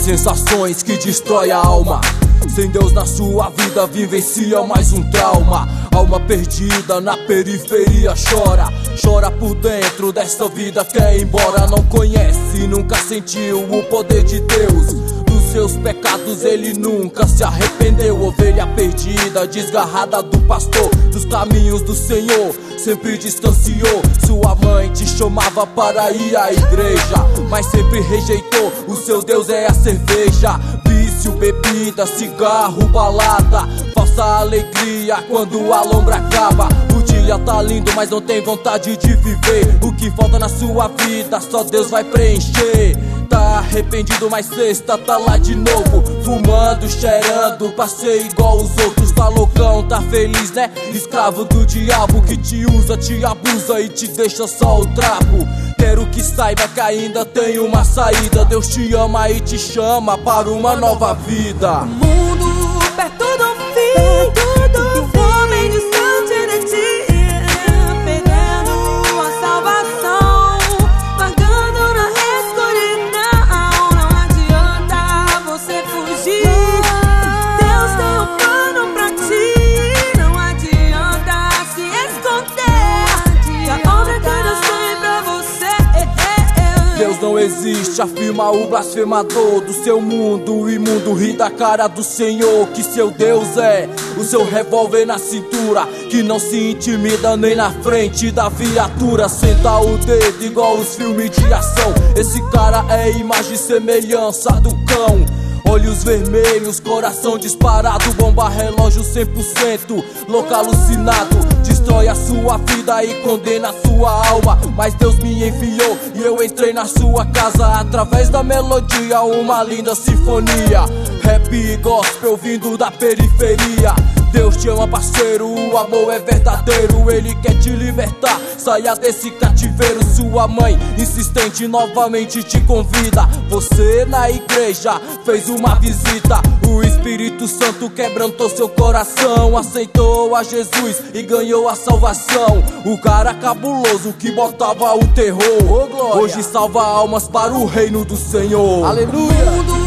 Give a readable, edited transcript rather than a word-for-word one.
sensações que destrói a alma. Sem Deus na sua vida vivencia mais um trauma. Alma perdida na periferia chora. Chora por dentro dessa vida, quer ir embora. Não conhece, nunca sentiu o poder de Deus. Dos seus pecados ele nunca se arrependeu. Ovelha perdida, desgarrada do pastor. Dos caminhos do Senhor, sempre distanciou. Sua mãe te chamava para ir à igreja, mas sempre rejeitou. O seu Deus é a cerveja, vício, bebida, cigarro, balada. Falsa alegria quando a lombra acaba. O dia tá lindo, mas não tem vontade de viver. O que falta na sua vida, só Deus vai preencher. Tá arrependido, mas sexta tá lá de novo, fumando, cheirando, passei igual os outros. Tá loucão, tá feliz, né? Escravo do diabo que te usa, te abusa e te deixa só o trapo. Quero que saiba que ainda tem uma saída. Deus te ama e te chama para uma nova vida. O mundo perto do fim, o homem distante de ti, perdendo a salvação, vagando na escuridão. Não adianta você fugir, Deus tem um plano pra ti. Não adianta se esconder, que a obra que Deus tem pra você. Deus não existe, afirma o blasfemador do seu mundo. O imundo ri da cara do Senhor, que seu Deus é o seu revólver na cintura, que não se intimida nem na frente da viatura. Senta o dedo igual os filmes de ação. Esse cara é imagem e semelhança do cão. Olhos vermelhos, coração disparado, bomba relógio 100%, louco alucinado. Destrói a sua vida e condena a sua alma, mas Deus me enviou e eu entrei na sua casa. Através da melodia, uma linda sinfonia, rap e gospel vindo da periferia. Deus te ama, parceiro, o amor é verdadeiro. Ele quer te libertar, saia desse cativeiro. Sua mãe insistente novamente te convida. Você na igreja fez uma visita. O Espírito Santo quebrantou seu coração, aceitou a Jesus e ganhou a salvação. O cara cabuloso que botava o terror, hoje salva almas para o reino do Senhor. Aleluia.